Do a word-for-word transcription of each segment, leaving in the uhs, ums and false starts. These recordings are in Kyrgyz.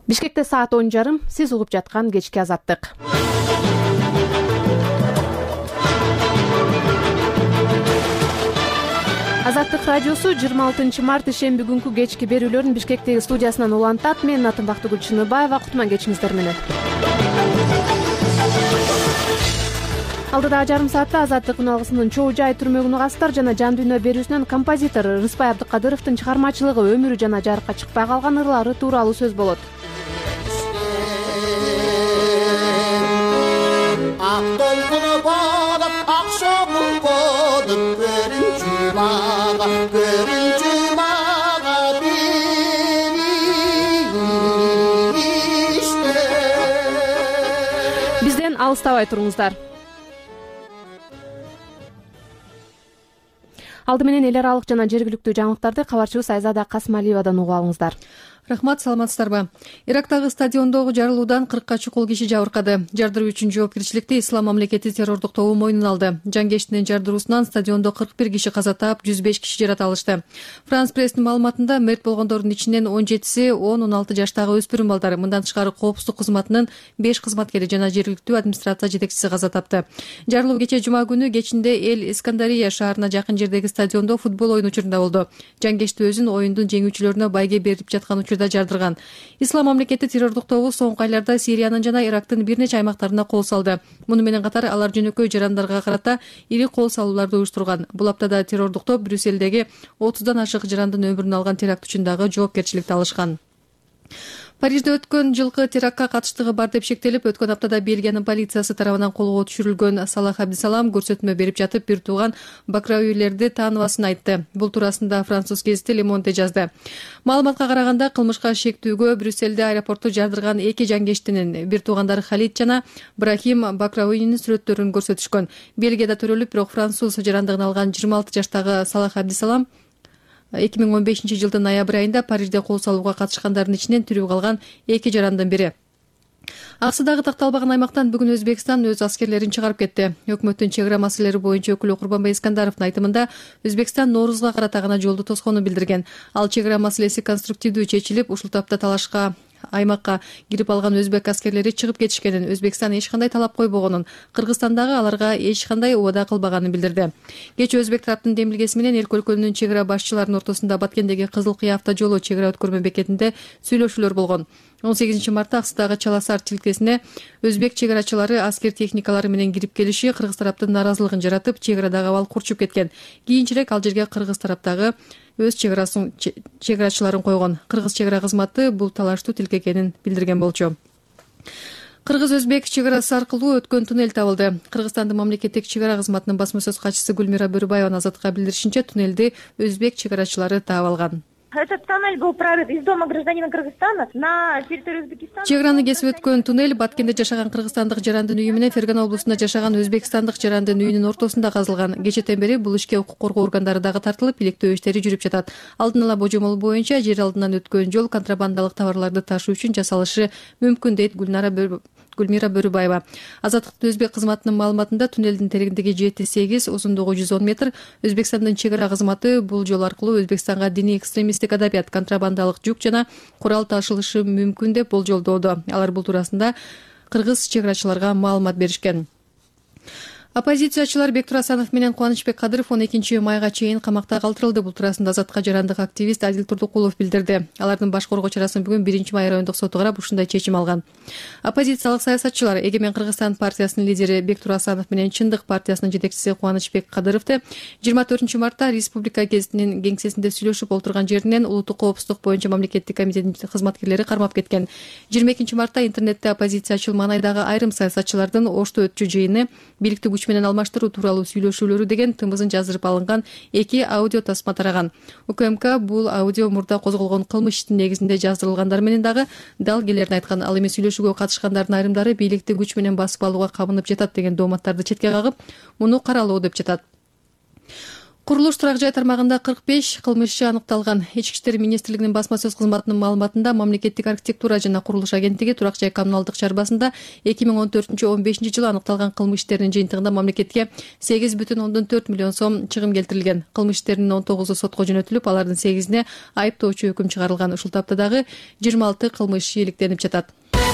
Бишкекте саат он жарым, сиз угуп жаткан кечки азаттык. Азаттык радиосу жыйырма алтынчы март ишемби күнкү кечки берүүлөрүн Бишкектеги студиясынан улантат. Мен Атымбактыгүл Чыныбаева, кутман кечиңиздер менен. Алдыдагы жарым саатта Азаттык үналгысынын чоо жай түрмөгүн угасыздар жана Жан дүйнө берүүсүнөн композитор Рыспай Абдыкадыровдун чыгармачылыгы, өмүрү жана жарыкка чыкпай калган ырлары тууралуу сөз болот. Ак толкуну болуп, акшоңун болуп, көрүнчү мага, көрүнчү мага бериште. Бизден алыстабай туруңуздар. Алды менен эл аралык жана жергиликтүү жаңылыктарды кабарчыбыз Айзада Касымалиевадан угуп алыңыздар. Рахмат, саламатсыздарбы? Ирактагы стадиондогу жарылуудан кыркка чукул киши жабыркады. Жардыруу үчүн жоопкерчиликти Ислам мамлекети террордук тобу мойнуна алды. Жангештинин жардыруусунан стадиондо кырк бир киши каза таап, жүз беш киши жаракат алышты. Франс пресстин маалыматында мерт болгондордун ичинен он жетиси он он алты жаштагы өспүрүм балдар. Мындан тышкары коопсуздук кызматынын беш кызматкери жана жергиликтүү администрация жетекчиси каза тапты. Жарылуу кечээ жума күнү кечинде Эл Искандария шаарына жакын жердеги стадиондо футбол ойunu учурунда болду. Жангешти өзүн оюндун жеңүүчүлөрүнө байге берип жаткан учурда жардырган. Ислам мамлекети террордук тобу соңку айларда Сириянын жана Ирактын бир нече аймактарына кол салды. Муну менен катар алар жөнөкөй жарандарга карата ири кол салууларды уюштурган. Бул аптада террордук топ Брюссельдеги отуздан ашык жарандын өмүрүн алган теракт үчүн дагы жоопкерчиликти алышкан. Парижде өткөн жылкы терактка катыштыгы бар деп шектелип, өткөн аптада Бельгиянын полициясы тарабынан колго түшүрүлгөн Салах Абдисалам көрсөтмө берип жатып, бир тууган бакрауилерди тааныбасын айтты. Бул туурасында француз гезити Le Monde жазды. Маалыматка караганда, кылмышка шектүүгө Брюссельде аэропорту жардырган эки жангештинин, бир туугандары Халид жана Брахим Бакрауинин сүрөттөрүн көрсөтүшкөн. Бельгияда төрөлүп, бирок француз жарандыгын алган жыйырма алты жаштагы Салах Абдисалам эки миң он бешинчи жылдын ноябрь айында Парижде кол салууга катышкандардын ичинен тирүү калган эки жарандын бири. Аксыдагы такталбаган аймактан бүгүн Өзбекстан өз аскерлерин чыгарып кетти. Өкмөттүн чек ара маселелери боюнча өкүлү Курбанбай Искандаровдун айтымында, Өзбекстан Ноорузга карата гана жолду тоскону билдирген. Ал чек ара маселеси конструктивдүү чечилип, ушул тапта талашка аймакка кирип алган өзбек аскерлери чыгып кетишкенин, Өзбекстан эч кандай талап койбогонун, Кыргызстандагы аларга эч кандай убада кылбаганын билдирди. Кечээ өзбек тараптын демилгеси менен элки өлкөнүн чек ара башчыларынын ортосунда Баткендеги Кызыл Кыя автожолу чек ара өткөрмө бекетинде сүйлөшүүлөр болгон. он сегизинчи мартта Аксыдагы Чаласар тилкесине өзбек чек арачылары аскер техникалары менен кирип келиши Кыргыз тараптын наразылыгын жаратып, чек арадагы абал курчуп кеткен. Кийинчерээк ал жерге Кыргыз тараптагы өз чек арасын чек арачыларын койгон. Кыргыз чек ара кызматы бул талаштуу тилке экенин билдирген болчу. Кыргыз-өзбек чек арасы аркылуу өткөн туннель табылды. Кыргызстандын мамлекеттик чек ара кызматынын басма сөз катчысы Гүлмира Бөрүбаеванын Азатка билдиришинче, туннелди өзбек чек арачылары таап алган. Этот тоннель был прорыт из дома гражданина Кыргызстана на территорию Узбекистана. Чек араны кесип өткөн туннель Баткенде жашаган кыргызстандык жарандын үйү менен Фергана облусунда жашаган өзбекстандык жарандын үйүнүн ортосунда казылган. Кечээден бери бул ишке укук коргоо органдары дагы тартылып, иликтөө иштери жүрүп жатат. Алдын ала божомол боюнча жер алдынан өткөн жол контрабандалык товарларды ташуу үчүн жасалышы мүмкүн, дейт Гүлнара Гүлмира Бөрүбаева. Азаттыктын өзбек кызматынын маалыматында, туннелдин тереңдиги жети сегиз, узундугу жүз он метр. Өзбекстандын чек ара кызматы бул жол аркылуу Өзбекстанга диний экстремисттик адабият, контрабандалык жүк жана курал ташылышы мүмкүн деп болжолдоодо. Алар бул туурасында кыргыз чек арачыларга маалымат беришкен. Оппозициячылар Бектур Асанов менен Кубанычбек Кадыров он экинчи майга чейин камакта калтырылды. Бул туурасында Азатка жарандык активист Адил Турдукулов билдирди. Алардын баш коргоо чарасын бүгүн биринчи май райондук соту карап, ушундай чечим алган. Оппозициялык саясатчылар Эгемен Кыргызстан партиясынын лидери Бектур Асанов менен Чындык партиясынын жетекчиси Кубанычбек Кадыровду жыйырма төртүнчү мартта Республика гезитинин кеңсесинде сүйлөшүп олтурган жеринен улуттук коопсуздук боюнча мамлекеттик комитеттин кызматкерлери кармап кеткен. жыйырма экинчи мартта интернетте оппозициячыл маанайдагы айрым саясатчылардын Ошто өтчү жыйыны бийликтик күч менен алмаштыруу тууралуу сүйлөшүүлөрү деген тымызын жаздырып алынган эки аудио тасма тараган. УКМК бул аудио мурда козголгон кылмыш иштин негизинде жаздырылгандар менен дагы далгелерин айткан. Ал эми сүйлөшүүгө катышкандардын айрымдары бийликти күч менен басып алууга кабынып жатат деген дооматтарды четке кагып, муну каралоо деп жатат. Курулуш турак жай тармагында кырк беш кылмышчы аныкталган. Ички иштер министрлигинин басма сөз кызматынын маалыматында мамлекеттик архитектура жана курулуш агенттиги турак жай коммуналдык чарбасында эки миң он төртүнчү он бешинчи жылы аныкталган кылмыш иштеринин жыйынтыгында мамлекетке сегиз бүтүн ондон төрт миллион сом чыгым келтирилген. Кылмыш иштеринин он тогузу сотко жөнөтүлүп, алардын сегизине айыптоочу өкүм чыгарылган. Ушул тапта дагы жыйырма алты кылмыш ийгиликтенип жатат.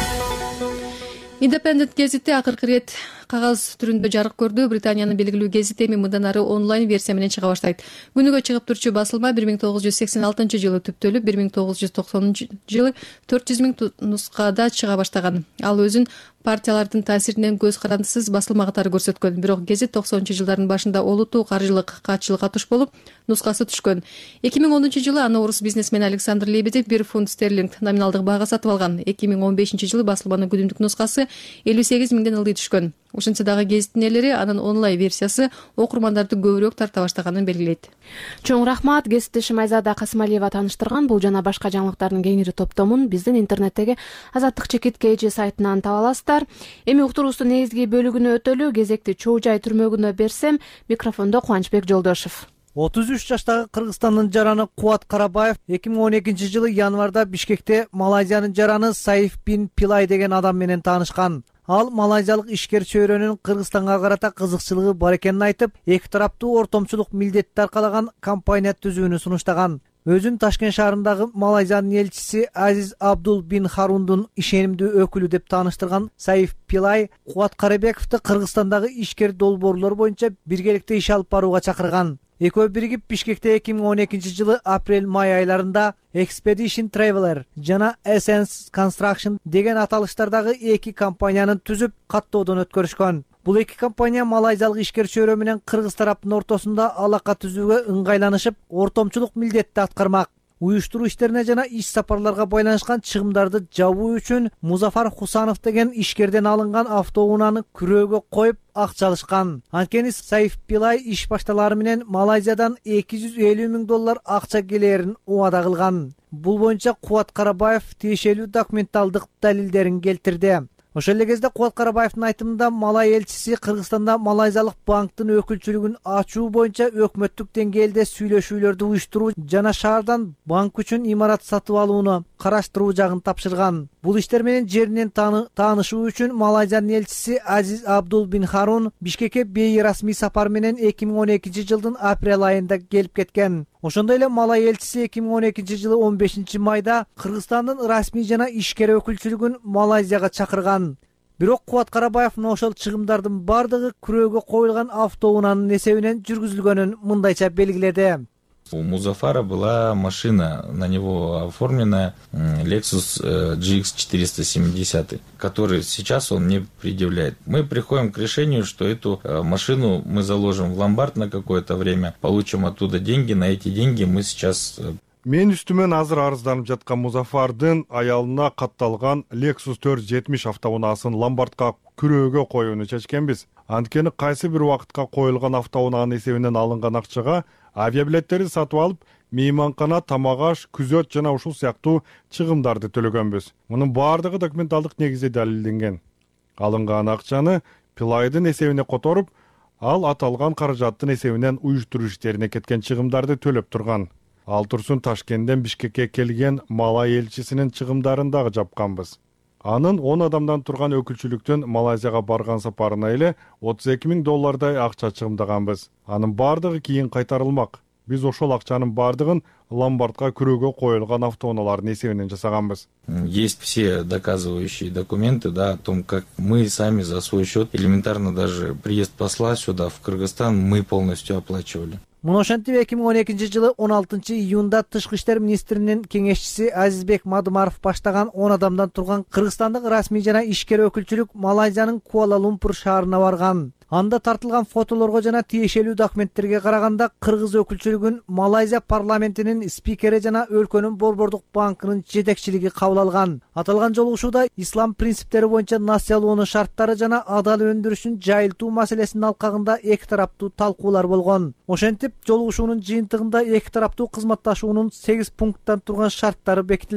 Independent гезити акыркы рет кагаз түрүндө жарык көрдү. Британиянын белгилүү гезит эми мындан ары онлайн версия менен чыга баштайт. Күнүгө чыгып турчу басылма бир миң тогуз жүз сексен алтынчы жылы түптөлүп, бир миң тогуз жүз токсонунчу жылы төрт жүз миң нускада чыга баштаган. Ал өзүн партиялардын таасиринен көз карандысыз басылма катары көрсөткөн. Бирок гезит токсонунчу жылдардын башында олуттуу каржылык катчылыкка туш болуп, нускасы түшкөн. эки миң онунчу жылы аны орус бизнесмени Александр Лебедев бир фунт стерлинг номиналдык баага сатып алган. эки миң он бешинчи жылы басылманын күнүмдүк нускасы элүү сегиз миңден ылдый түшкөн. Ошентсе дагы гезиттин ээлери анын онлайн версиясы окурмандарды көбүрөөк тарта баштаганын белгилейт. Чоң рахмат, гезитти Шымайзада Касымалиева тааныштырган. Бул жана башка жаңылыктардын кеңири топтомун биздин интернеттеги Азаттык чекит kg сайтынан таба аласыздар. Эми уктуруубуздун негизги бөлүгүнө өтөлү. Кезекти чоо жай түрмөгүнө берсем, микрофондо Кубанычбек Жолдошов. отуз үч жаштагы Кыргызстандын жараны Кубат Карабаев эки миң он экинчи жылы январда Бишкекте Малайзиянын жараны Саиф бин Пилай деген адам менен таанышкан. Ал малайзиялык ишкер чөйрөнүн Кыргызстанга карата кызыкчылыгы бар экенин айтып, эки тараптуу ортомчулук милдетти таркалаган компания түзүүнү сунуштаган. Өзүн Ташкент шаарындагы Малайзиянын элчиси Азиз Абдул бин Харундун ишенимдүү өкүлү деп тааныштырган Саиф Пилай Кубат Карабековду Кыргызстандагы ишкер долбоорлор боюнча биргеликте иш алып барууга чакырган. Экөө биригип Бишкекте эки миң он экинчи жылы апрель-май айларында Expedition Traveler жана Essence Construction деген аталыштардагы эки компанияны түзүп, каттоодон өткөрүшкөн. Бул эки компания малайзиялык ишкер чөйрө менен Кыргыз тараптын ортосунда алака түзүүгө ыңгайланышып, ортомчулук милдетти аткармак. Уюштуруу иштерине жана иш сапарларга байланышкан чыгымдарды жабуу үчүн Музафар Хусанов деген ишкерден алынган автоунааны күрөөгө коюп акча алышкан. Анткени Саиф Пилай иш башталары менен Малайзиядан эки жүз элүү миң доллар акча келээрин убада кылган. Бул боюнча Кубат Карабаев тиешелүү документалдык далилдерин келтирди. Ошол эле кезде Кубат Карабаевдин айтымында Малай элчиси Кыргызстанда малайзиялык банктын өкүлчүлүгүн ачуу боюнча өкмөттүк деңгээлде сүйлөшүүлөрдү уюштуруу жана шаардан банк үчүн имарат сатып алууну караштыруу жагын тапшырган. Бул иштер менен жеринен таанышуу үчүн Малайзиянын элчиси Азиз Абдул бин Харун Бишкекке бейрасмий сапар менен эки миң он экинчи жылдын апрель айында келип кеткен. Ошондой эле Малай элчиси эки миң он экинчи жылы он бешинчи майда Кыргызстандын расмий жана ишкер өкүлчүлүгүн Малайзияга чакырган. Бирок Кубат Карабаевдин ошол чыгымдардын бардыгы күрөөгө коюлган автоунаанын эсебинен жүргүзүлгөнүн мындайча белгиледи. У Музафара была машина, на него оформленная Lexus джи икс четыреста семьдесят, который сейчас он не предъявляет. Мы приходим к решению, что эту машину мы заложим в ломбард на какое-то время, получим оттуда деньги, на эти деньги мы сейчас... Мен үстүмөн азыр арызданып жаткан Музафардын аялына катталган Lexus төрт жүз жетимиш автоунаасын ломбардка күрөөгө коюуну чечкенбиз. Анткени кайсы бир убакытка коюлган автоунаанын эсебинен алынган акчага авиабилеттерди сатып алып, мейманкана, тамак аш, күзөт жана ушул сыяктуу чыгымдарды төлөгөнбүз. Мунун баардыгы документалдык негизде далилденген. Алынган акчаны Пилайдын эсебине которуп, ал аталган каражаттын эсебинен уюштуруу иштерине кеткен чыгымдарды төлөп турган. Ал турсун Ташкенттен Бишкекке келген Малай элчисинин чыгымдарын дагы жапканбыз. Анын он адамдан турган өкүлчүлүктүн Малайзияга барган сапарына эле отуз эки миң доллардай акча чыгымдаганбыз. Анын бардыгы кийин кайтарылмак. Биз ошол акчанын бардыгын ломбардка күрөөгө коюлган автоунаалардын эсебинен жасаганбыз. Есть все доказывающие документы, да, о том, как мы сами за свой счет, элементарно даже приезд посла сюда, в Кыргызстан, мы полностью оплачивали. Муну ошентип эки миң он экинчи жылы он алтынчы июнда Тышкы иштер министринин кеңешчиси Азизбек Мадымаров баштаган он адамдан турган Кыргызстандык расмий жана ишкер өкүлчүлүк Малайзиянын Куала-Лумпур шаарына барган. Анда тартылган фотолорго жана тиешелүү документтерге караганда Кыргыз өкүлчүлүгүн Малайзия парламентинин спикери жана өлкөнүн Борбордук банкынын жетекчилиги кабыл алган. Аталган жолугушууда ислам принциптери боюнча насыялоонун шарттары жана адал өндүрүшүн жайылтуу маселесинин алкагында эки тараптуу талкуулар болгон. Ошентип, жолугушуунун жыйынтыгында эки тараптуу кызматташуунун сегиз пункттан турган шарттары бекитилген.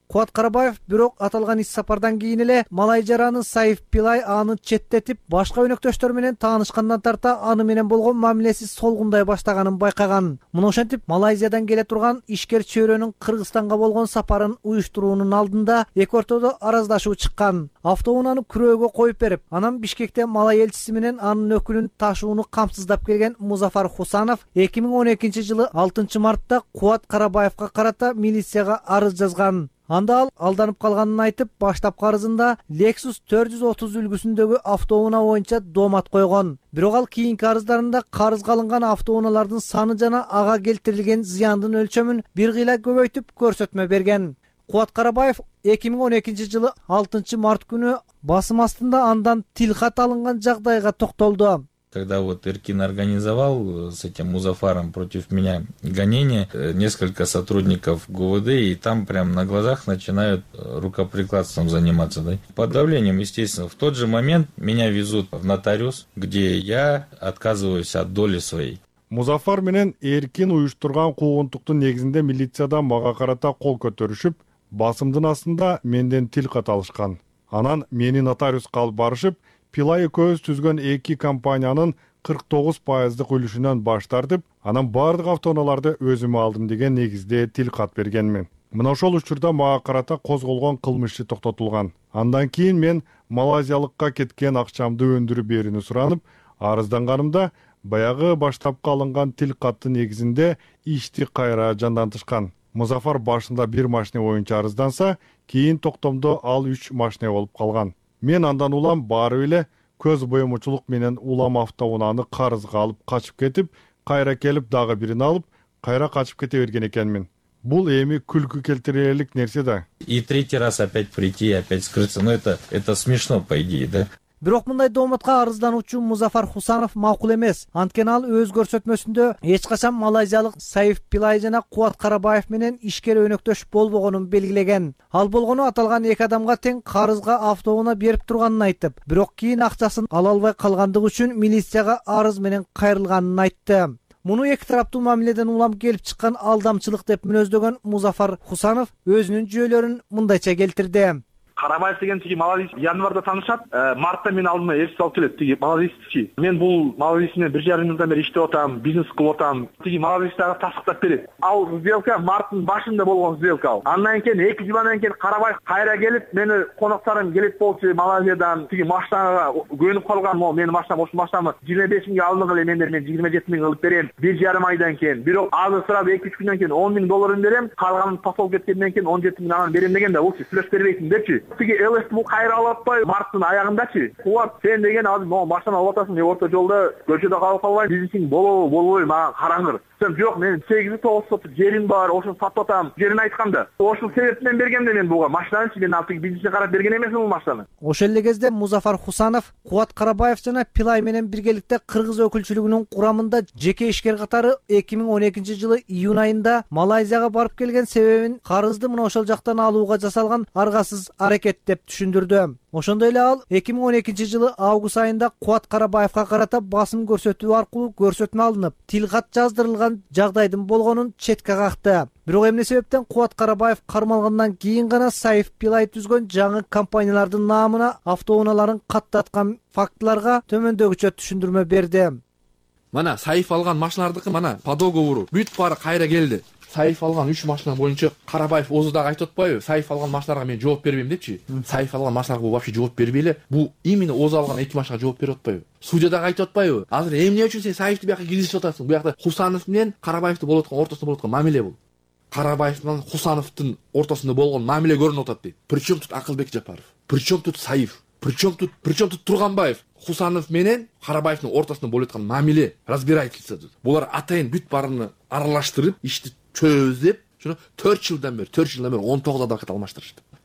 Кубат Карабаев бирок аталган ис сапардан кийин эле малай жараны Саиф Пилай аны четтетип, башка өнөктөштөр менен таанышкандан тарта аны менен болгон мамилеси солгундай баштаганын байкаган. Муну ошентип Малайзиядан келе турган ишкер чөйрөнүн Кыргызстанга болгон сапарын уюштуруунун алдында эки ортодо араздашуу чыккан. Автоунааны күрөөгө коюп берип, анан Бишкекте малай элчиси менен анын өкүлүн ташууну камсыздап келген Музафар Хусанов эки миң он экинчи жылы алтынчы мартта Кубат Карабаевка карата милицияга арыз жазган. Анда ал алданып калганын айтып, баштапкы арызында Lexus төрт жүз отуз үлгүсүндөгү автоунаа боюнча доомат койгон. Бирок ал кийинки арыздарында карызга алынган автоунаалардын саны жана ага келтирилген зыяндын өлчөмүн бир кыйла көбөйтүп көрсөтмө берген. Кубат Карабаев эки миң он экинчи жылы алтынчы март күнү басым астында андан тилхат алынган жагдайга токтолду. Когда вот Эркин организовал с этим Музафаром против меня гонение, несколько сотрудников ГУВД, и там прям на глазах начинают рукоприкладством заниматься. Да? Под давлением, естественно. В тот же момент меня везут в нотариус, где я отказываюсь от доли своей. Музафар менен Эркин уюштурган куугунтуктун негизинде милициядан мага карата кол көтөрүшүп, басымдын астында менден тил кат алышкан. Анан мени нотариуска алып барышып, Пилай экөөбүз түзгөн эки компаниянын кырк тогуз пайыздык үлүшүнөн баш тартып, анан бардык автоунааларды өзүмө алдым деген негизде тил кат бергенмин. Мына ошол учурда мага карата козголгон кылмыш иши токтотулган. Андан кийин мен малайзиялыкка кеткен акчамды өндүрүп берүүнү суранып, арызданганымда баягы баштапкы алынган тил каттын негизинде ишти кайра жандантышкан. Музафар башында бир машина боюнча арызданса, кийин токтомдо ал үч машина болуп калган. Мен андан улам барып эле көз боемочулук менен улам автоунааны карызга алып качып кетип, кайра келип дагы бирин алып, кайра качып кете берген экенмин. Бул эми күлкү келтирерлик нерсе да. И третий раз опять прийти, опять скрыться. Ну это это смешно по идее, да? Бирок мындай дооматка арыздануучу Музафар Хусанов макул эмес. Анткени ал өз көрсөтмөсүндө эч качан малайзиялык Саиф Пилай жана Кубат Карабаев менен ишкер өнөктөш болбогонун белгилеген. Ал болгону аталган эки адамга тең карызга автоунаа берип турганын айтып, бирок кийин акчасын ала албай калгандыгы үчүн милицияга арыз менен кайрылганын айтты. Муну эки тараптуу мамиледен улам келип чыккан алдамчылык деп мүнөздөгөн Музафар Хусанов өзүнүн жүйөлөрүн мындайча келтирди. Карабаев деген тиги Малайз январда таанышат, мартта мен алдыма элчи алып келет. Тиги Малайзчи. Мен бул Малайз менен бир жарым жылдан бери иштеп атам, бизнес кылып атам. Тиги Малайздагы тасыктап берет. Ал сделка марттын башында болгон сделка. Андан кийин эки жылдан кийин Карабаев кайра келип, мени коноктарым келет болчу Малайзиядан. Тиги машинага көнүп калган, мо менин машинам, ошол машинамы жыйырма беш миңге алдыңгы мендер мен жыйырма жети миң кылып берем. бир жарым айдан кийин. Бирок азыр сурап эки үч күндөн кийин он миң долларын берем. Калганын посол кеткенден кийин он жети миң анан берем деген да, болчу сүйлөп бербейсиң депчи. Тиги ЛС бул кайра алып атпай, марттын аягындачы. Кубат, сен деген азыр могу машина алып атасың, орто жолдо көчөдө калып калбайм, бизнесиң болобу, болбойбу, мага караңыр. Сен жок, мен сегиз тогуз соток жерим бар, ошону сатып атам. Жерин айтканда, ошол себептен бергем да мен буга машинаны, мен алып бизнеске карап берген эмесмин бул машинаны. Ошол эле кезде Музафар Хусанов Кубат Карабаев жана Пилай менен биргеликте Кыргыз өкүлчүлүгүнүн курамында жеке ишкер катары эки миң он экинчи жылы июнь айында Малайзияга барып келген себебин карызды мына ошол жактан алууга жасалган аргасыз аракет деп түшүндүрдү. Ошондой эле ал эки миң он экинчи жылы август айында Кубат Карабаевка карата басым көрсөтүү аркылуу көрсөтмө алынып, тилхат жаздырылган жагдайдын болгонун четке какты. Бирок эмне себептен Кубат Карабаев кармалгандан кийин гана Саиф Пилай түзгөн жаңы компаниялардын наамына автоунааларын каттаткан фактыларга төмөндөгүчө түшүндүрмө берди. Мана Саиф алган машиналардыкы мана по договору бүт баары кайра келди. Саиф алган үч машина боюнча Карабаев өзү дагы айтып атпайбы? Саиф алган машиналарга мен жооп бербейм депчи. Саиф алган машиналарга вообще жооп бербей эле, бу именно өзү алган эки машинага жооп берип атпайбы? Судья дагы айтып атпайбы? Азыр эмне үчүн сен Саифти бияка киргизип атасың? Буякта Хусанов менен Карабаевти болуп аткан ортосунда болуп аткан мамиле бул. Карабаев менен Хусановдун ортосунда болгон мамиле көрүнүп атат дейт. Причем тут Акылбек Жапаров? Причем тут Саиф? Причем тут причем тут Турганбаев? Хусанов менен Карабаевдин ортосунда болуп аткан мамиле, разбирательство. Булар атайын бүт баарыны аралаштырып, ишти чөз деп, шуну төрт жылдан бери, төрт жылдан бери он тогуз адвокат алмаштырышты.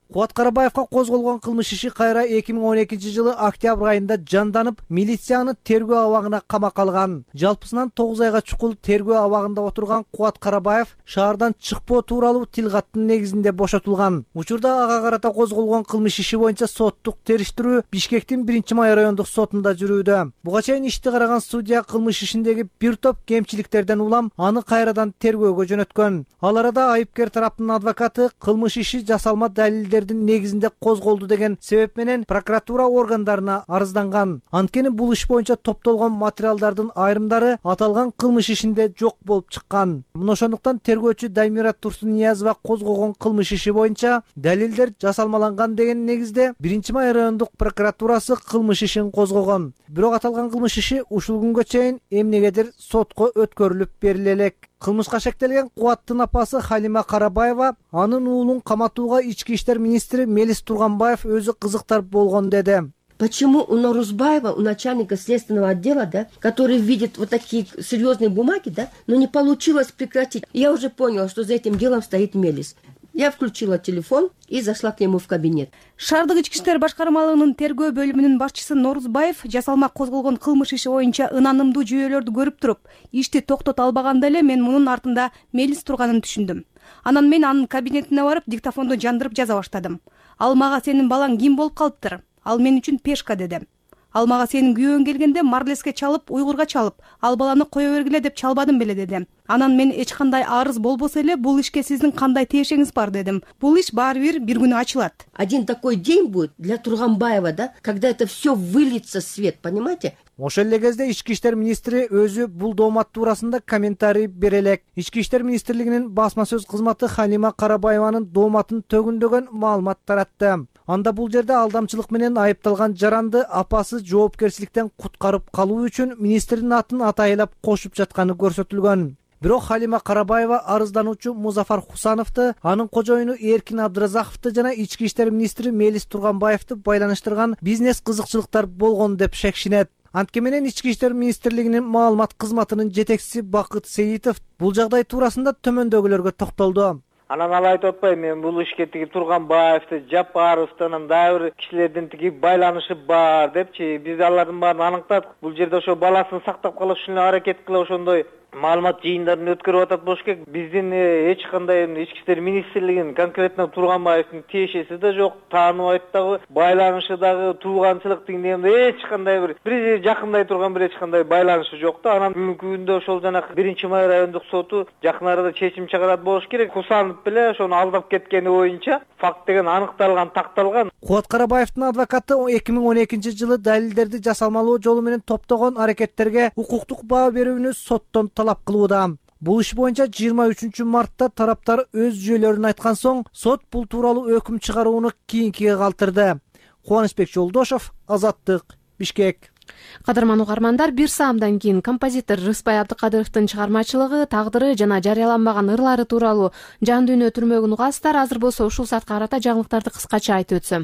Кубат Карабаевга козголгон кылмыш иши кайра эки миң он экинчи жылы октябрь айында жанданып, милицияны тергөө абагына камакка алган. Жалпысынан тогуз айга чукул тергөө абагында отурган Кубат Карабаев шаардан чыкпоо тууралуу тилгаттын негизинде бошотулган. Учурда ага карата козголгон кылмыш иши боюнча соттук териштирүү Бишкектин биринчи май райондук сотунда жүрүүдө. Буга чейин ишти караган судья кылмыш ишиндеги бир топ кемчиликтерден улам аны кайрадан тергөөгө жөнөткөн. Ал арада айыпкер тараптын адвокаты кылмыш иши жасалма далилдердин негизинде козголду деген себеп менен прокуратура органдарына арызданган. Анткени бул иш боюнча топтолгон материалдардын айрымдары аталган кылмыш ишинде жок болуп чыккан. Мына ошондуктан тергөөчү Даймира Турсунниязова козгогон кылмыш иши боюнча далилдер жасалмаланган деген негизде биринчи май райондук прокуратурасы кылмыш ишин козгогон. Бирок аталган кылмыш иши ушул күнгө чейин эмнегедир сотко өткөрүлүп бериле элек. Кылмышка шектелген Кубаттын апасы Халима Карабаева анын уулун каматууга ички иштер министри Мелис Турганбаев өзү кызыктар болгон деди. Почему у Норузбаева, у начальника следственного отдела, да, который видит вот такие серьезные бумаги, да, но не получилось прекратить. Я уже поняла, что за этим делом стоит Мелис. Я включила телефон и зашла к нему в кабинет. Шаардык ички иштер башкармалыгынын тергөө бөлүмүнүн башчысы Норузбаев жасалма козголгон кылмыш иши боюнча ынанымдуу жүйөлөрдү көрүп туруп, ишти токтото албаганда эле мен мунун артында Мелис турганын түшүндүм. Анан мен анын кабинетине барып диктофонду жандырып жаза баштадым. Ал мага сенин балаң ким болуп калыптыр? Ал мен үчүн пешка дедим. Ал мага сенин күйөөң келгенде марлеске чалып, уйгурга чалып, ал баланы кое бергиле деп чалбадым беле дедим. Анан мен эч кандай арыз болбосо эле бул ишке сиздин кандай тиешеңиз бар дедим. Бул иш баары бир бир күнү ачылат. Один такой день будет для Турганбаева, да, когда это все выльется в свет, понимаете? Ошол эле кезде ички иштер министри өзү бул доомат туурасында комментарий бере элек. Ички иштер министрлигинин басма сөз кызматы Халима Карабаеванын дооматын төгүндөгөн маалымат таратты. Анда бул жерде алдамчылык менен айыпталган жаранды апасы жоопкерчиликтен куткарып калуу үчүн министрдин атын атайлап кошуп жатканы көрсөтүлгөн. Бирок Халима Карабаева арыздануучу Музафар Хусановду, анын кожоюну Эркин Абдыразаковду жана ички иштер министри Мелис Турганбаевду байланыштырган бизнес кызыкчылыктар болгон деп шекшинет. Антке менен ички иштер министрлигинин маалымат кызматынын жетекчиси Бакыт Сейитов бул жагдай туурасында төмөндөгүлөргө токтолду. Анан ал айтып атпайбы, мен бул ишке тиги Турганбаевди, Жапаровду, анан дагы бир кишилердин тиги байланышы бар депчи, биз алардын баарын аныктадык. Бул жерде ошо баласын сактап калыш үчүн аракет кылып ошондой маалымат жыйындарын өткөрүп атат болуш керек. Биздин эч кандай ички иштер министрлигинин конкретно Турганбаевдин тиешеси да жок, тааныбайт дагы, байланышы дагы, тууганчылыктын дегенде эч кандай бир бири жакындай турган бир эч кандай байланышы жок да. Анан бүгүнкү күндө ошол жанагы биринчи май райондук соту жакын арада чечим чыгарат болуш керек. Хусанов беле ошону алдап кеткени боюнча факт деген аныкталган, такталган. Кубат Карабаевдин адвокаты эки миң он экинчи жылы далилдерди жасалмалуу жолу менен топтогон аракеттерге укуктук баа берүүнү соттон талап кылууда. Бул иш боюнча жыйырма үчүнчү мартта тараптар өз жүйөлөрүн айткан соң сот бул тууралуу өкүм чыгарууну кийинкиге калтырды. Кубанычбек Жолдошов, Азаттык, Бишкек. Кадырман угармандар, бир саамдан кийин композитор Рыспай Абдыкадыровдун чыгармачылыгы, тагдыры жана жарыяланбаган ырлары тууралуу жан дүйнө түрмөгүн угасыздар. Азыр болсо ушул саатка карата жаңылыктарды кыскача айтып өтсөм.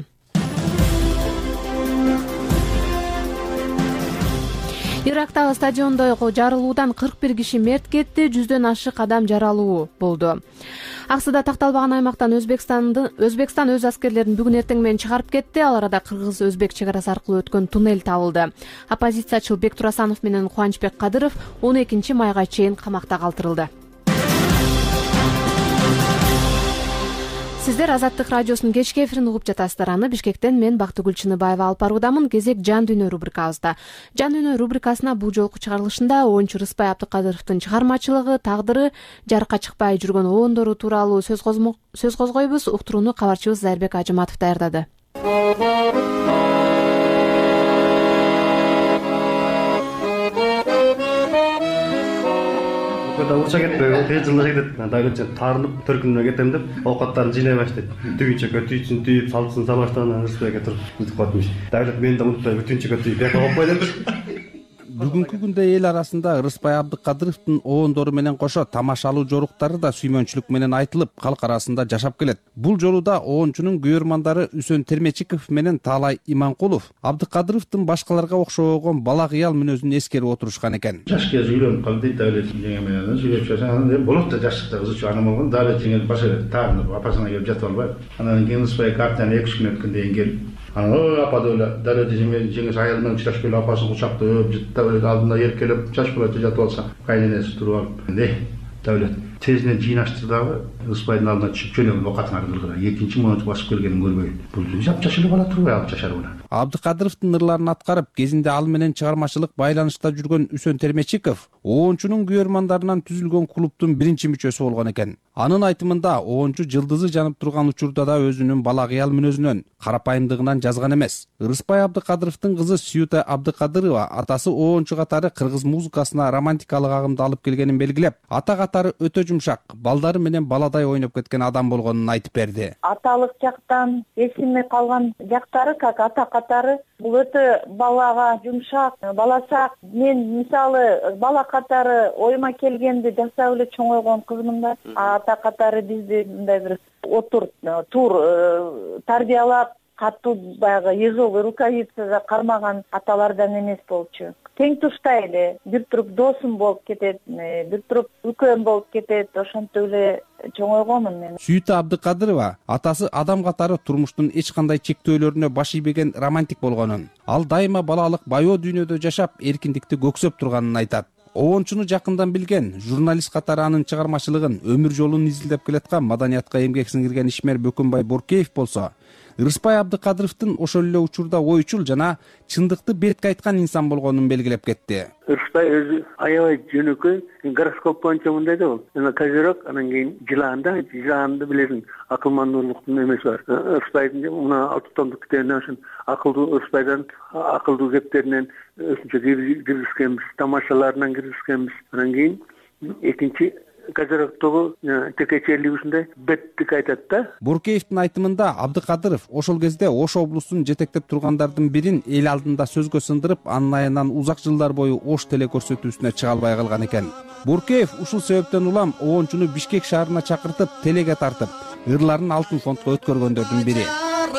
Ирактагы стадиондо жарылуудан кырк бир киши мерт кетти, жүздөн ашык адам жаралуу болду. Аксыда такталбаган аймактан Өзбекстандын Өзбекстан өз аскерлерин бүгүн эртең менен чыгарып кетти. Ал арада кыргыз-өзбек чек арасы аркылуу өткөн туннель табылды. Оппозициячыл Бек Турасанов менен Кубанычбек Кадыров он экинчи майга чейин камакта калтырылды. Сиздер Азаттык радиосунун кечки эфирин угуп жатасыздар. Аны Бишкектен мен Бактыгүл Чыныбаева алып баруудамын. Кезек жан дүйнө рубрикабызда. Жан дүйнө рубрикасына бул жолку чыгарылышында оюнчу Рыспай Абдыкадыровдун чыгармачылыгы, тагдыры, жарыкка чыкпай жүргөн обондору тууралуу сөз козгойбуз. Уктурууну кабарчыбыз Зайырбек Ажыматов даярдады. Уча кетпей, тез жылы кетет. Дайлыча таарынып, төркүнүнө кетем деп, оокаттарын жыйнай баштайт. Түгүнчөккө түйсүн түйүп, салсын сала баштаган Рыспайга туруп утуп калдым. Дайлык мени да унутпай бүтүнчөккө түйүп, бияка болуп койдум. бүгүнкү күндө эл арасында Ырыспай Абдыкадыровдун оондору менен кошо тамашалуу жоруктары да сүймөнчүлүк менен айтылып, калк арасында жашап келет. Бул жолу да оончунун күйөрмандары Үсөн Термечиков менен Таалай Иманкулов Абдыкадыровдун башкаларга окшогон бала кыял мүнөзүн эскерип отурушкан экен. Жаш кез үйлөнүп калды, Давлет жеңе менен сүйлөп чыксаң, болот да жаштыкта кызы чуу анам болгон, Давлет жеңе баша таарынып апасына келип жатып албайбы. Анан кийин Ырыспай картаны эки үч күн өткөндөн кийин анан ой апа деп Давлет жеңеси аялы менен учурашып келип апасын кучактап, Давлет алдында эркелеп чачпырачы жатып алса, кайненеси туруп алып, "Не, Давлет, тезинен жыйнаштыр дагы Ырыспайдын алдына чыгып жөнөп окатыңарды кыргыра. Экинчи монут басып келгенин көрбөйүн. Бул жапжаш эле бала турбай алып жашарыбына." Абдыкадыровдун ырларын аткарып, кезинде ал менен чыгармачылык байланышта жүргөн Үсөн Термечиков оончунун күйөрмандарынан түзүлгөн клубдун биринчи мүчөсү болгон экен. Анын айтымында оончу жылдызы жанып турган учурда да өзүнүн бала кыял мүнөзүнөн, карапайымдыгынан жазган эмес. Ырыспай Абдыкадыровдун кызы Сюта Абдыкадырова атасы оончу катары кыргыз музыкасына романтикалык агымды алып келгенин белгилеп, ата катары өтө жумшак, балдары менен баладай ойноп кеткен адам болгонун айтып берди. Аталык жактан эсиме калган жактары как ата катары бул өтө балага жумшак, баласак. Мен мисалы бала катары оюма келгенди жасап эле чоңойгон кызмын да. Ата катары бизди мындай бир отур, тур тарбиялап, катуу баягы ежовый рукавицага кармаган аталардан эмес болчу. Тең туштай эле бир туруп досум болуп кетет, бир туруп үлкөн болуп кетет, ошентип эле чоңойгонмун мен. Сүйүтө Абдыкадырова атасы адам катары турмуштун эч кандай чектөөлөрүнө баш ийбеген романтик болгонун, ал дайыма балалык байоо дүйнөдө жашап, эркиндикти көксөп турганын айтат. Оончуну жакындан билген, журналист катары анын чыгармачылыгын, өмүр жолун изилдеп келаткан маданиятка эмгек сиңирген ишмер Бөкөнбай Боркеев болсо, Ырыспай Абдыкадыровдун ошол эле учурда ойчул жана чындыкты бетке айткан инсан болгонун белгилеп кетти. Ырыспай өзү аябай жөнөкөй, гороскоп боюнча мындай да бол. Анан Козерог, анан кийин Жылаанда, Жылаанды билесиң, акылмандуулуктун эмеси бар. Ырыспайдын мына алты томдук китебинен ошон акылдуу Ырыспайдан акылдуу кептеринен өзүнчө киргизгенбиз, тамашаларынан киргизгенбиз. Анан кийин экинчи Козерогдогу текечелигинде беттик айтат да. Боркеевдин айтымында Абдыкадыров ошол кезде Ош облусун жетектеп тургандардын бирин эл алдында сөзгө сындырып, анын айынан узак жылдар бою Ош теле көрсөтүүсүнө чыга албай калган экен. Боркеев ушул себептен улам оончуну Бишкек шаарына чакыртып, телеге тартып, ырларын алтын фондко өткөргөндөрдүн бири.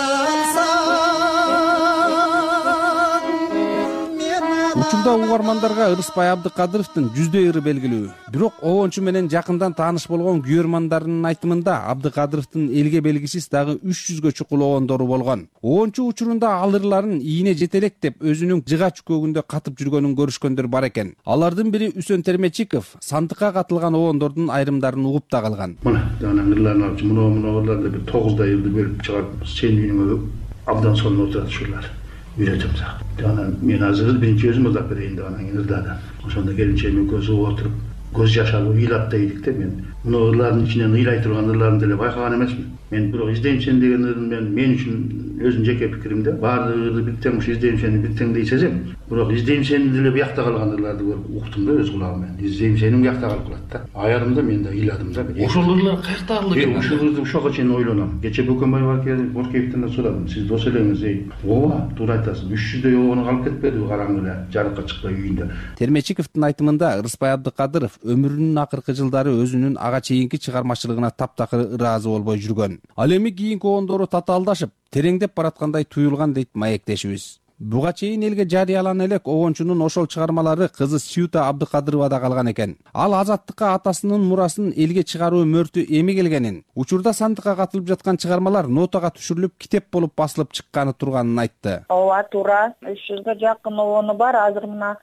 Учурда угармандарга Ырыспай Абдыкадыровдун жүздөй ыры белгилүү. Бирок оончу менен жакындан тааныш болгон күйөрмандарынын айтымында Абдыкадыровдун элге белгисиз дагы үч жүзгө чукул оондору болгон. Оончу учурунда ал ырларын ийине жетелек деп өзүнүн жыга чүкөгүндө катып жүргөнүн көрүшкөндөр бар экен. Алардын бири Үсөн Термечиков сандыкка катылган оондордун айрымдарын угуп да калган. Мына жанагы ырларын алып, мына мына ырларды бир тогуздай ырды бөлүп чыгарып, сен үйүңө абдан сонун отурат ушулар. Үйрөтөм сага. Анан мен азыр биринчи өзүм ырдап берейин деп анан кийин ырдадым. Ошондо келинчегим экөөбүз отуруп, көз жаш алып ыйлап да ийдик да мен. Мына ырлардын ичинен ыйлай турган ырларымды эле байкаган эмесмин. Мен бирок издейм сени деген ырын мен мен үчүн өзүм жеке пикиримде баардык ырды бир тең ушу издейм сени бир тең дей сезем. Бирок издейм сени деле буякта калган ырларды көрүп уктум да өз кулагым менен. Издейм сени буякта калып калат да. Аярым да мен да ыйладым да. Ошол ырлар каякта калды экен? Ушул ырды ушуга чейин ойлоном. Кече Бөкөнбай Боркеевден да сурадым. Сиз дос элеңиз эй. Ооба, туура айтасыз. үч жүздөй оону калып кетпедиби караңгы эле жарыкка чыкпай үйүндө. Термечиковдун айтымында Ырыспай Абдыкадыров өмүрүнүн акыркы жылдары өзүнүн ага чейинки чыгармачылыгына таптакыр ыраазы болбой жүргөн. Ал эми кийинки оондору татаалдашып, тереңдеп бараткандай туюлган дейт маектешибиз. Буга чейин элге жарыялана элек оончунун ошол чыгармалары кызы Сюта Абдыкадыровада калган экен. Ал азаттыкка атасынын мурасын элге чыгаруу мөртү эми келгенин, учурда сандыкка катылып жаткан чыгармалар нотага түшүрүлүп китеп болуп басылып чыкканы турганын айтты. Ооба, туура. үч жүзгө жакын оону бар. Азыр мына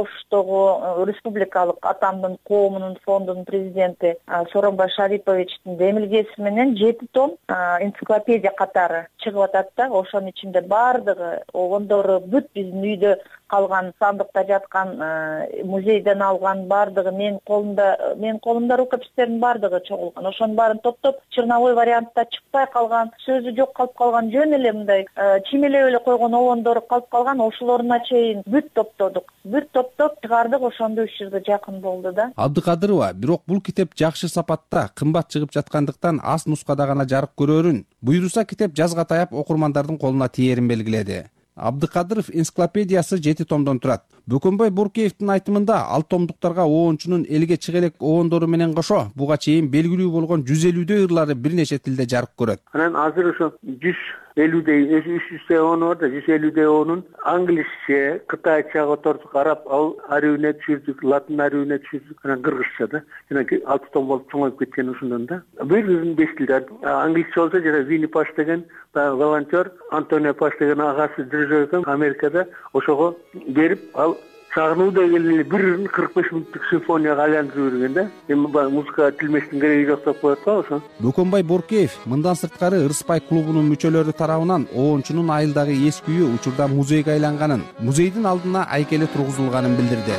Оштогу республикалык атамдын коомунун фондунун президенти Сооронбай Шариповичтин демилгеси менен жети том энциклопедия катары чыгып атат да. Ошонун ичинде бардыгы оондор бүт биздин үйдө калган, сандыкта жаткан, музейден алган бардыгы мен колумда, мен колумда рукопистердин бардыгы чогулган. Ошонун баарын топтоп, черновой вариантта чыкпай калган, сөзү жок калып калган, жөн эле мындай чимелеп эле койгон оондору калып калган. Ошолоруна чейин бүт топтодук. Бүт топтоп чыгардык, ошондо үч жүзгө жакын болду да. Абдыкадырова бирок бул китеп жакшы сапатта, кымбат чыгып жаткандыктан аз нускада гана жарык көрөрүн, буйруса китеп жазга таяп окурмандардын колуна тиерин белгиледи. Абдыкадыров энциклопедиясы жети томдон турат. Бөкөнбай Боркеевдин айтымында ал томдуктарга оончунун элге чыга элек оондору менен кошо буга чейин белгилүү болгон жүз элүүдөй ырлары бир нече тилде жарык көрөт. Анан азыр ошо жүз элүүдөй үч жүздөй оону бар да, жүз элүүдөй оонун англисче, кытайча котордук, араб арүүнө түшүрдүк, латын арүүнө түшүрдүк, анан кыргызча да. Жана алты том болуп чоңоюп кеткен ошондон да. Бир бирин беш тилдер. Англисче болсо жана Винни Паш деген волонтер, Антонио Паш деген агасы дирижер Америкада ошого берип, ал чагынуудай келе бир кырк беш мүнөттүк симфонияга айландырып жүргөн да. Эми музыка тилмештин кереги жок деп коет го ошо. Бөкөнбай Боркеев мындан сырткары Ырыспай клубунун мүчөлөрү тарабынан оончунун айылдагы эски үйү учурда музейге айланганын, музейдин алдына айкели тургузулганын билдирди.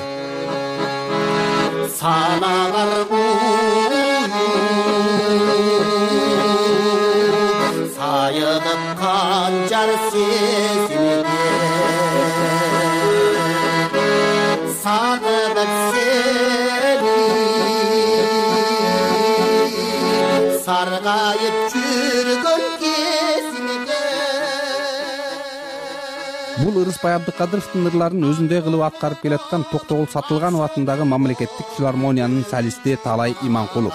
Санагар сайыдып канжар сезимге сагынып сени саргайып жүргөн кезимге. Бул Ырыспай Абдыкадыровдун ырларын өзүндөй кылып аткарып келаткан Токтогул Сатылганов атындагы мамлекеттик филармониянын солисти Талай Иманкулов.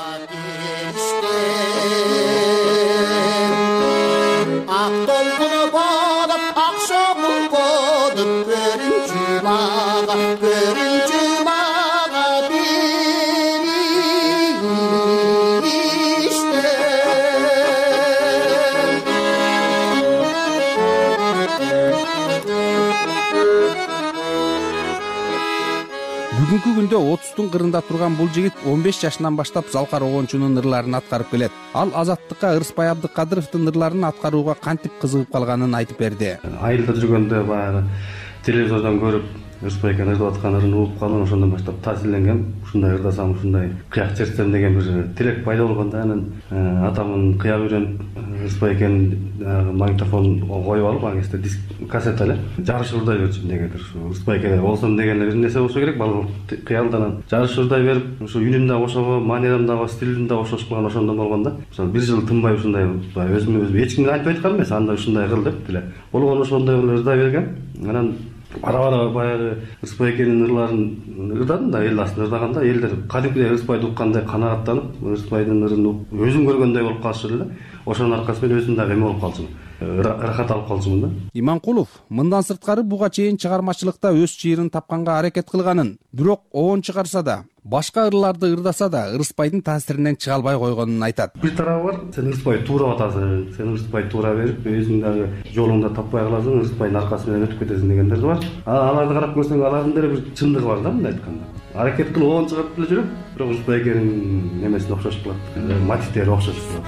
Ак толкуну болуп, акшомун болуп, көрүнчү мага, көрүнчү мага бериште. Бүгүнкү күндө отуздун кырында турган бул жигит он беш жашынан баштап залкар оончунун ырларын аткарып келет. Ал Азаттыкка Ырыспай Абдыкадыровдун ырларын аткарууга кантип кызыгып калганын айтып берди. Айылда жүргөндө баягы телевизордон көрүп Ырыспай экен ырдап аткан ырын угуп калган, ошондон баштап таасирленгем. Ушундай ырдасам, ушундай кыяк чертсем деген бир тилек пайда болгондо анан атамдын кыяк үйрөнүп Ырыспай экен магнитофон коюп алып, аны кезде диск кассета эле жарыш урдай берчүмүн дегендир. Ушу Ырыспай экен болсом деген бир нерсе болсо керек, балалык кыялдан жарыш урдай берип, ушу үнүм да ошого, манерам да, стилим да ошошуп калган ошондон болгондо. Ошо бир жыл тынбай ушундай өзүмө өзүм эч кимге айтпай айткан эмес, анда ушундай кыл деп деле. Болгон ошондой ырдай бергем. Анан бара-бара баягы Ырыспай экенин ырларын ырдадым да, эл астында ырдаганда элдер кадимкидей Ырыспайды уккандай канааттанып, Ырыспайдын ырын өзүм көргөндөй болуп калышты эле. Ошонун аркасы менен өзүм дагы эме болуп калчумун, ырахат алып калчумун да. Иманкулов мындан сырткары буга чейин чыгармачылыкта өз чыйырын тапканга аракет кылганын, бирок оон чыгарса да, башка ырларды ырдаса да Ырыспайдын таасиринен чыга албай койгонун айтат. Бир тарабы бар, сен Ырыспайды туурап атасың, сен Ырыспайды туура берип, өзүң дагы жолуңда таппай каласың, Ырыспайдын аркасы менен өтүп кетесиң дегендер бар. Аларды карап көрсөң, алардын деле бир чындыгы бар да, мындай айтканда. Аракет кылып оон чыгарып деле жүрөм, бирок Ырыспай экенин немесине окшошуп калат, мотивдери окшошуп калат.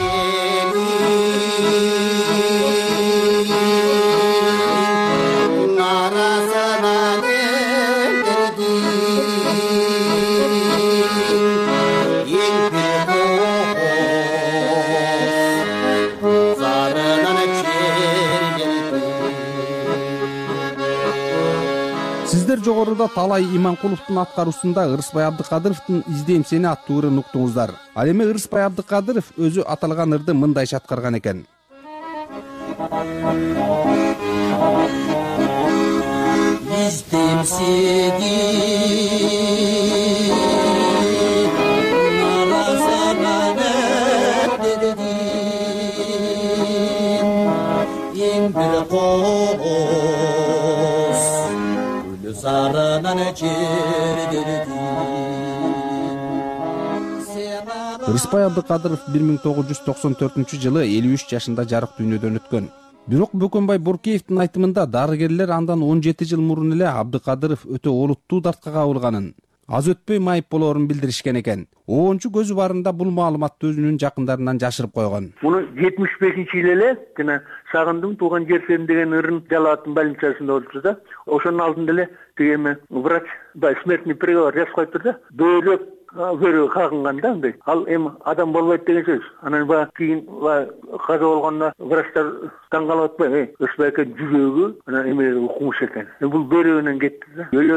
Сиздер жогоруда Талай Иманкуловдун аткаруусунда Ырыспай Абдыкадыровдун «Издейм сени» аттуу ырын уктуңуздар. Ал эми Ырыспай Абдыкадыров өзү аталган ырды мындайча аткарган экен. Издейм сени наразанан эң бир коос сарынан жердерди. Ырыспай Абдыкадыров бир миң тогуз жүз токсон төртүнчү жылы элүү үч жашында жарык дүйнөдөн өткөн. Бирок Бөкөнбай Боркеевдин айтымында дарыгерлер андан он жети жыл мурун эле Абдыкадыров өтө олуттуу дартка кабылганын, аз өтпөй майып болоорун билдиришкен экен. Оончу көзү барында бул маалыматты өзүнүн жакындарынан жашырып койгон. Муну жетимиш бешинчи жылы эле жана сагындым тууган жерсем деген ырын Жалал аттын больницасында болчу да. Ошонун алдында эле тиги врач смертный приговор жазып коюптур да. Бөөлөп көрүү кагынган да андай. Ал эми адам болбойт деген сөз. Анан баягы кийин каза болгондо врачтар таң калып атпайбы? Ырыспай экен жүрөгү анан эме укмуш экен. Бул бөөрөгүнөн кетти да. Өлөрдүн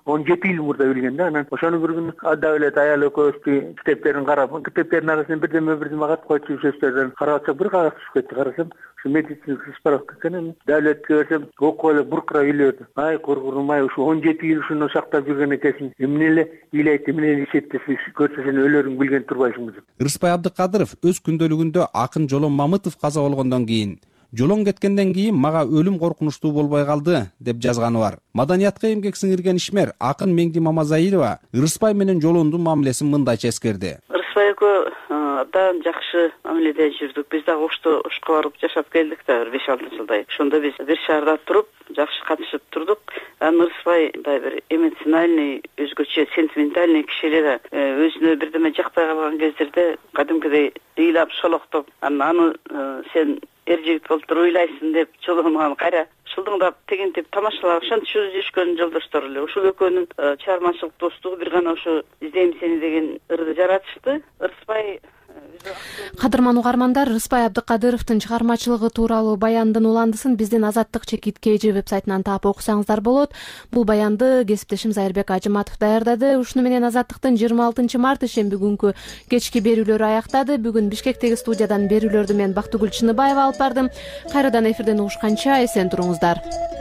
он жети жыл мурда билген да. Анан ошону бир күнү Давлет аял экөөбүз китептерин карап, китептердин арасынан бирдеме бирдеме катып койчу сөздөрдөн карап атсак бир кагаз түшүп кетти. Карасам ушу медицинский справка экен. Давлетке берсем окуп эле буркура үйлөрдү. Ай кургурум ай, ушу он жети жыл ушуну сактап жүргөн экенсиң. Эмне эле ыйлайт, эмне эле ишеттесиң, көрсө сен өлөрүң билген турбайсыңбы деп. Ырысбай Абдыкадыров өз күндөлүгүндө акын Жолон Мамытов каза болгондон кийин Жолон кеткенден кийин мага өлүм коркунучтуу болбой калды деп жазганы бар. Маданиятка эмгек сиңирген ишмер акын Меңди Мамазаирова Ырысбай менен Жолондун мамилесин мындайча эскерди. Ырысбай экөө абдан жакшы мамиледе жүрдүк. Биз дагы ошто ошко барып жашап келдик да беш алты жылдай. Ошондо биз бир шаарда туруп, жакшы катышып турдук. Анан Ырысбай мындай бир эмоциональный, өзгөчө сентиментальный киши эле. Өзүнө бирдеме жакпай калган кездерде кадимкидей ыйлап шолоктоп, анан аны сен эр жигит болуп туруп ыйлайсың деп Жолон аны кайра шылдыңдап тегинтип тамашалап ошентип жүрүшкөн жолдоштор эле. Ушул экөөнүн чыгармачылык достугу бир гана ошо издейм сени деген ырды жаратышты. Ырысбай Кадырман угармандар, Ырысбай Абдыкадыровдун чыгармачылыгы тууралуу баяндын уландысын биздин Азаттык чекит kg вебсайтынан таап окусаңыздар болот. Бул баянды кесиптешим Зайырбек Ажыматов даярдады. Ушуну менен Азаттыктын жыйырма алтынчы март ишемби күнкү кечки берүүлөрү аяктады. Бүгүн Бишкектеги студиядан берүүлөрдү мен Бактыгүл Чыныбаева алып бардым. Кайрадан эфирден угушканча эсен туруңуздар.